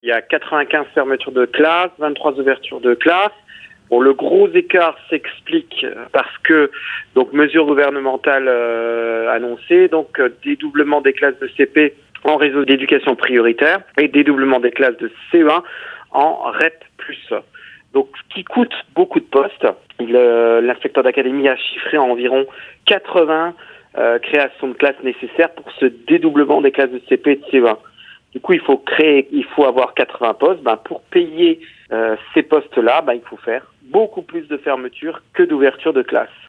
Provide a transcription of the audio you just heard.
Il y a 95 fermetures de classes, 23 ouvertures de classes. Bon, le gros écart s'explique parce que, donc, mesures gouvernementales annoncées, donc dédoublement des classes de CP en réseau d'éducation prioritaire et dédoublement des classes de CE1 en REP+. Donc, ce qui coûte beaucoup de postes. L'inspecteur d'académie a chiffré à environ 80 créations de classes nécessaires pour ce dédoublement des classes de CP et de CE1. Du coup, il faut avoir 80 postes. Pour payer ces postes-là, il faut faire beaucoup plus de fermetures que d'ouvertures de classes.